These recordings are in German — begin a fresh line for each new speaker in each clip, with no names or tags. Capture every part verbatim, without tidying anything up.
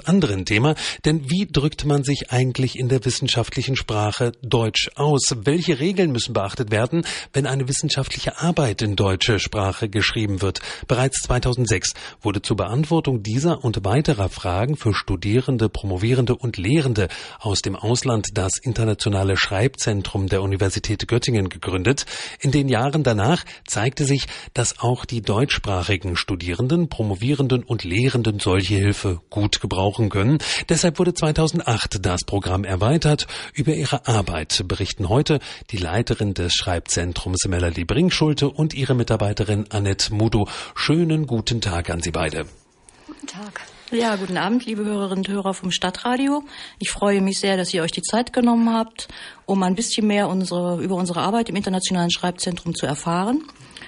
anderen Thema, denn wie drückt man sich eigentlich in der wissenschaftlichen Sprache Deutsch aus? Welche Regeln müssen beachtet werden, wenn eine wissenschaftliche Arbeit in deutscher Sprache geschrieben wird? Bereits zweitausendsechs wurde zur Beantwortung dieser und weiterer Fragen für Studierende, Promovierende und Lehrende aus dem Ausland das Internationale Schreibzentrum der Universität Göttingen gegründet. In den Jahren danach zeigte sich, dass auch die deutschsprachigen Studierenden, Promovierenden und Lehrenden solche Hilfe gut gebrauchen können. Deshalb wurde zweitausendacht das Programm erweitert. Über ihre Arbeit berichten heute die Leiterin des Schreibzentrums Melanie Brinkschulte und ihre Mitarbeiterin Annette Mudo. Schönen guten Tag an Sie beide.
Guten Tag. Ja, guten Abend, liebe Hörerinnen und Hörer vom Stadtradio. Ich freue mich sehr, dass ihr euch die Zeit genommen habt, um ein bisschen mehr unsere, über unsere Arbeit im Internationalen Schreibzentrum zu erfahren.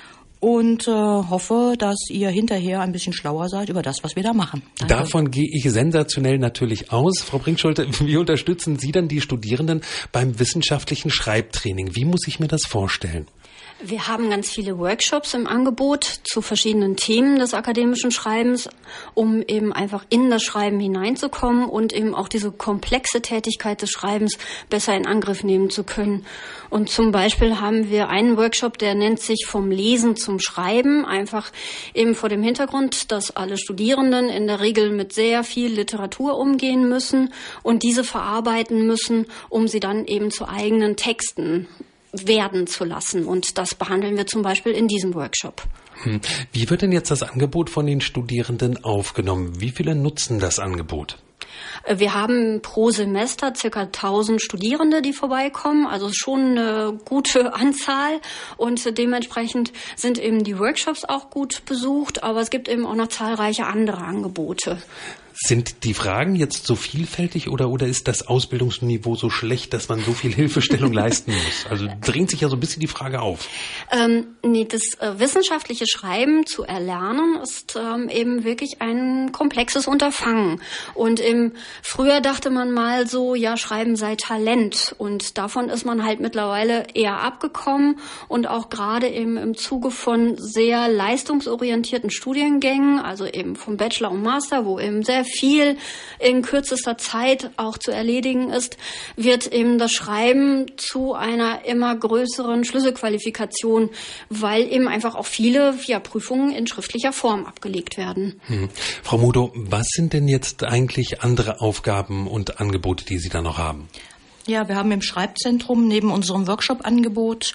Und äh, hoffe, dass ihr hinterher ein bisschen schlauer seid über das, was wir da machen.
Danke. Davon gehe ich sensationell natürlich aus. Frau Brinkschulte, wie unterstützen Sie dann die Studierenden beim wissenschaftlichen Schreibtraining? Wie muss ich mir das vorstellen?
Wir haben ganz viele Workshops im Angebot zu verschiedenen Themen des akademischen Schreibens, um eben einfach in das Schreiben hineinzukommen und eben auch diese komplexe Tätigkeit des Schreibens besser in Angriff nehmen zu können. Und zum Beispiel haben wir einen Workshop, der nennt sich vom Lesen zum Schreiben, einfach eben vor dem Hintergrund, dass alle Studierenden in der Regel mit sehr viel Literatur umgehen müssen und diese verarbeiten müssen, um sie dann eben zu eigenen Texten werden zu lassen. Und das behandeln wir zum Beispiel in diesem Workshop.
Wie wird denn jetzt das Angebot von den Studierenden aufgenommen? Wie viele nutzen das Angebot?
Wir haben pro Semester circa tausend Studierende, die vorbeikommen, also schon eine gute Anzahl und dementsprechend sind eben die Workshops auch gut besucht, aber es gibt eben auch noch zahlreiche andere Angebote.
Sind die Fragen jetzt so vielfältig oder, oder ist das Ausbildungsniveau so schlecht, dass man so viel Hilfestellung leisten muss? Also drängt sich ja so ein bisschen die Frage auf.
Ähm, nee, das äh, wissenschaftliche Schreiben zu erlernen ist ähm, eben wirklich ein komplexes Unterfangen. Und im früher dachte man mal so, ja, Schreiben sei Talent. Und davon ist man halt mittlerweile eher abgekommen. Und auch gerade eben im Zuge von sehr leistungsorientierten Studiengängen, also eben vom Bachelor und Master, wo eben sehr viel in kürzester Zeit auch zu erledigen ist, wird eben das Schreiben zu einer immer größeren Schlüsselqualifikation, weil eben einfach auch viele ja, Prüfungen in schriftlicher Form abgelegt werden.
Hm. Frau Mudo, was sind denn jetzt eigentlich andere Aufgaben und Angebote, die Sie da noch haben?
Ja, wir haben im Schreibzentrum neben unserem Workshop-Angebot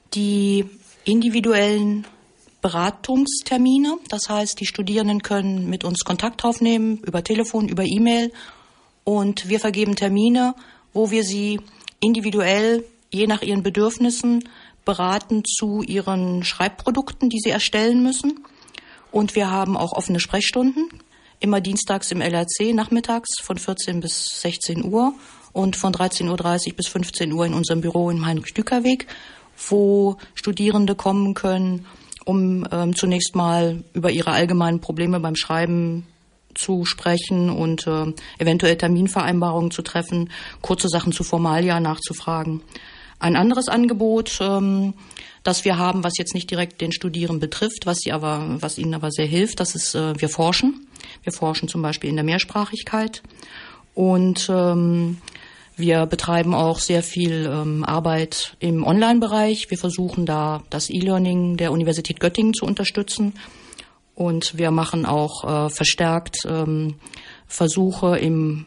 die individuellen Beratungstermine. Das heißt, die Studierenden können mit uns Kontakt aufnehmen über Telefon, über E-Mail und wir vergeben Termine, wo wir sie individuell, je nach ihren Bedürfnissen, beraten zu ihren Schreibprodukten, die sie erstellen müssen. Und wir haben auch offene Sprechstunden, immer dienstags im L R C nachmittags von vierzehn bis sechzehn Uhr und von dreizehn Uhr dreißig bis fünfzehn Uhr in unserem Büro im Heinrich-Dücker-Weg, wo Studierende kommen können, um ähm, zunächst mal über ihre allgemeinen Probleme beim Schreiben zu sprechen und äh, eventuell Terminvereinbarungen zu treffen, kurze Sachen zu Formalia nachzufragen. Ein anderes Angebot, ähm, das wir haben, was jetzt nicht direkt den Studierenden betrifft, was sie aber, was ihnen aber sehr hilft, das ist, äh, wir forschen. Wir forschen zum Beispiel in der Mehrsprachigkeit und ähm, wir betreiben auch sehr viel ähm, Arbeit im Online-Bereich. Wir versuchen da das E-Learning der Universität Göttingen zu unterstützen. Und wir machen auch äh, verstärkt ähm, Versuche im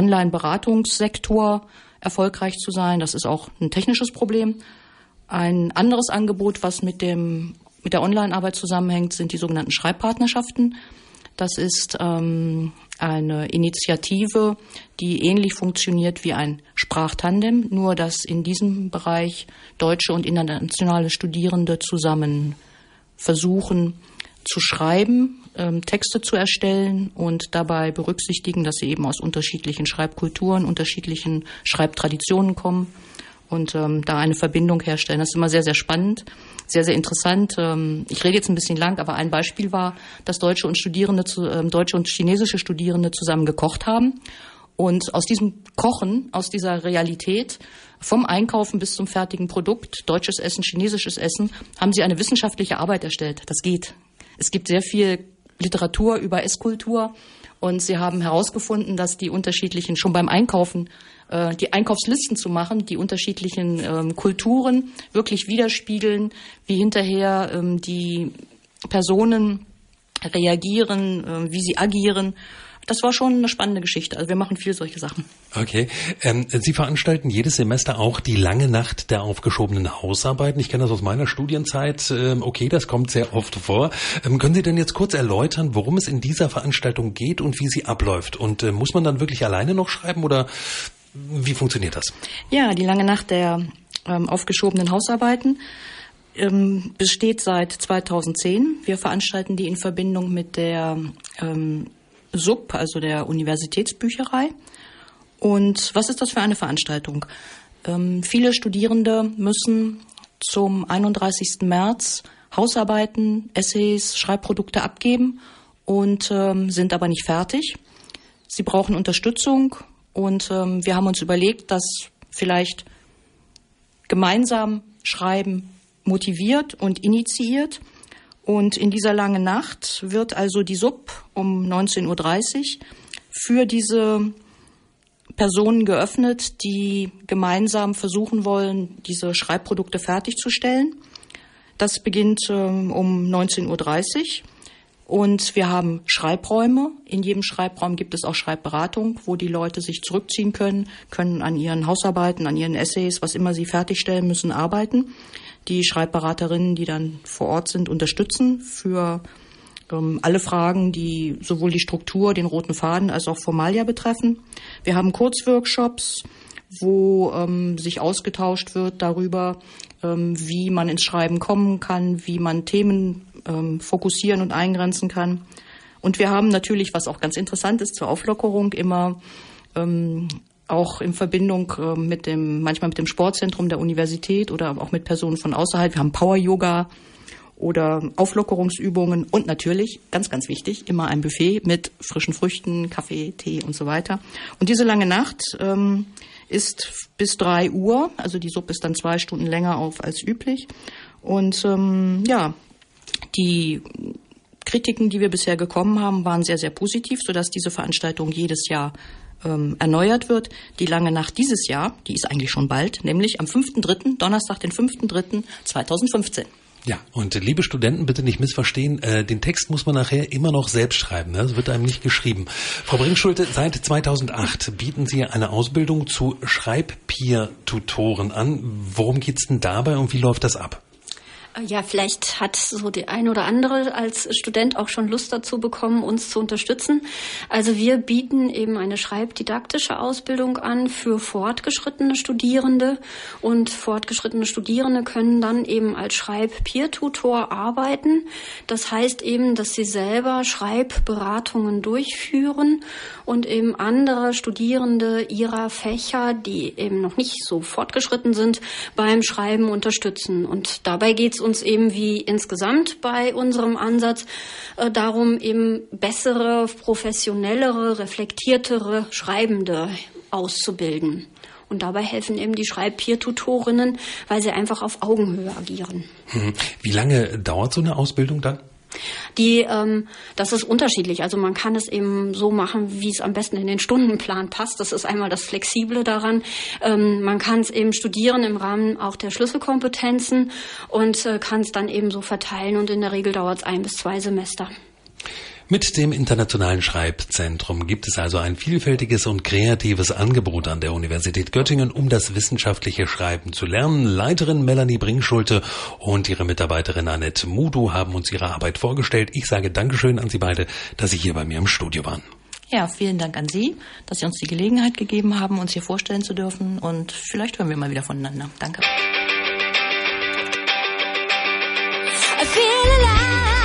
Online-Beratungssektor erfolgreich zu sein. Das ist auch ein technisches Problem. Ein anderes Angebot, was mit dem mit der Online-Arbeit zusammenhängt, sind die sogenannten Schreibpartnerschaften. Das ist ähm, eine Initiative, die ähnlich funktioniert wie ein Sprachtandem, nur dass in diesem Bereich deutsche und internationale Studierende zusammen versuchen zu schreiben, ähm, Texte zu erstellen und dabei berücksichtigen, dass sie eben aus unterschiedlichen Schreibkulturen, unterschiedlichen Schreibtraditionen kommen und ähm, da eine Verbindung herstellen. Das ist immer sehr, sehr spannend, sehr, sehr interessant. Ähm, ich rede jetzt ein bisschen lang, aber ein Beispiel war, dass deutsche und Studierende, zu, ähm, deutsche und chinesische Studierende zusammen gekocht haben. Und aus diesem Kochen, aus dieser Realität, vom Einkaufen bis zum fertigen Produkt, deutsches Essen, chinesisches Essen, haben sie eine wissenschaftliche Arbeit erstellt. Das geht. Es gibt sehr viel Literatur über Esskultur Und sie haben herausgefunden, dass die unterschiedlichen, schon beim Einkaufen, äh, die Einkaufslisten zu machen, die unterschiedlichen ähm, Kulturen wirklich widerspiegeln, wie hinterher ähm, die Personen reagieren, äh, wie sie agieren. Das war schon eine spannende Geschichte. Also wir machen viel solche Sachen.
Okay. Ähm, Sie veranstalten jedes Semester auch die lange Nacht der aufgeschobenen Hausarbeiten. Ich kenne das aus meiner Studienzeit. Ähm, okay, das kommt sehr oft vor. Ähm, können Sie denn jetzt kurz erläutern, worum es in dieser Veranstaltung geht und wie sie abläuft? Und äh, muss man dann wirklich alleine noch schreiben oder wie funktioniert das?
Ja, die lange Nacht der ähm, aufgeschobenen Hausarbeiten ähm, besteht seit zweitausendzehn. Wir veranstalten die in Verbindung mit der ähm, S U B, also der Universitätsbücherei. Und was ist das für eine Veranstaltung? Ähm, viele Studierende müssen zum einunddreißigsten März Hausarbeiten, Essays, Schreibprodukte abgeben und ähm, sind aber nicht fertig. Sie brauchen Unterstützung und ähm, wir haben uns überlegt, dass vielleicht gemeinsam Schreiben motiviert und initiiert. Und in dieser langen Nacht wird also die S U B um neunzehn Uhr dreißig für diese Personen geöffnet, die gemeinsam versuchen wollen, diese Schreibprodukte fertigzustellen. Das beginnt ähm, um neunzehn Uhr dreißig und wir haben Schreibräume. In jedem Schreibraum gibt es auch Schreibberatung, wo die Leute sich zurückziehen können, können an ihren Hausarbeiten, an ihren Essays, was immer sie fertigstellen müssen, arbeiten. Die Schreibberaterinnen, die dann vor Ort sind, unterstützen für ähm, alle Fragen, die sowohl die Struktur, den roten Faden als auch Formalia betreffen. Wir haben Kurzworkshops, wo ähm, sich ausgetauscht wird darüber, ähm, wie man ins Schreiben kommen kann, wie man Themen ähm, fokussieren und eingrenzen kann. Und wir haben natürlich, was auch ganz interessant ist, zur Auflockerung immer ähm, auch in Verbindung äh, mit dem, manchmal mit dem Sportzentrum der Universität oder auch mit Personen von außerhalb. Wir haben Power-Yoga oder Auflockerungsübungen und natürlich, ganz, ganz wichtig, immer ein Buffet mit frischen Früchten, Kaffee, Tee und so weiter. Und diese lange Nacht ähm, ist bis drei Uhr, also die S U B ist dann zwei Stunden länger auf als üblich. Und ähm, ja, die Kritiken, die wir bisher bekommen haben, waren sehr, sehr positiv, sodass diese Veranstaltung jedes Jahr ähm, erneuert wird. Die lange Nacht dieses Jahr, die ist eigentlich schon bald, nämlich am fünften dritten, Donnerstag, den fünften dritten zweitausendfünfzehn.
Ja, und liebe Studenten, bitte nicht missverstehen, äh, den Text muss man nachher immer noch selbst schreiben, ne? Das wird einem nicht geschrieben. Frau Bringschulte, seit zweitausendacht bieten Sie eine Ausbildung zu Schreibpeer-Tutoren an. Worum geht's denn dabei und wie läuft das ab?
Ja, vielleicht hat so die ein oder andere als Student auch schon Lust dazu bekommen, uns zu unterstützen. Also wir bieten eben eine schreibdidaktische Ausbildung an für fortgeschrittene Studierende und fortgeschrittene Studierende können dann eben als Schreib-Peer-Tutor arbeiten. Das heißt eben, dass sie selber Schreibberatungen durchführen und eben andere Studierende ihrer Fächer, die eben noch nicht so fortgeschritten sind, beim Schreiben unterstützen. Und dabei geht es uns eben wie insgesamt bei unserem Ansatz äh, darum, eben bessere, professionellere, reflektiertere Schreibende auszubilden. Und dabei helfen eben die Schreib-Peer-Tutorinnen, weil sie einfach auf Augenhöhe agieren.
Wie lange dauert so eine Ausbildung dann?
Die, ähm, das ist unterschiedlich. Also man kann es eben so machen, wie es am besten in den Stundenplan passt. Das ist einmal das Flexible daran. Ähm, man kann es eben studieren im Rahmen auch der Schlüsselkompetenzen und äh, kann es dann eben so verteilen. Und in der Regel dauert es ein bis zwei Semester.
Mit dem Internationalen Schreibzentrum gibt es also ein vielfältiges und kreatives Angebot an der Universität Göttingen, um das wissenschaftliche Schreiben zu lernen. Leiterin Melanie Bringschulte und ihre Mitarbeiterin Annette Mudu haben uns ihre Arbeit vorgestellt. Ich sage Dankeschön an Sie beide, dass Sie hier bei mir im Studio waren.
Ja, vielen Dank an Sie, dass Sie uns die Gelegenheit gegeben haben, uns hier vorstellen zu dürfen. Und vielleicht hören wir mal wieder voneinander. Danke. I feel alive.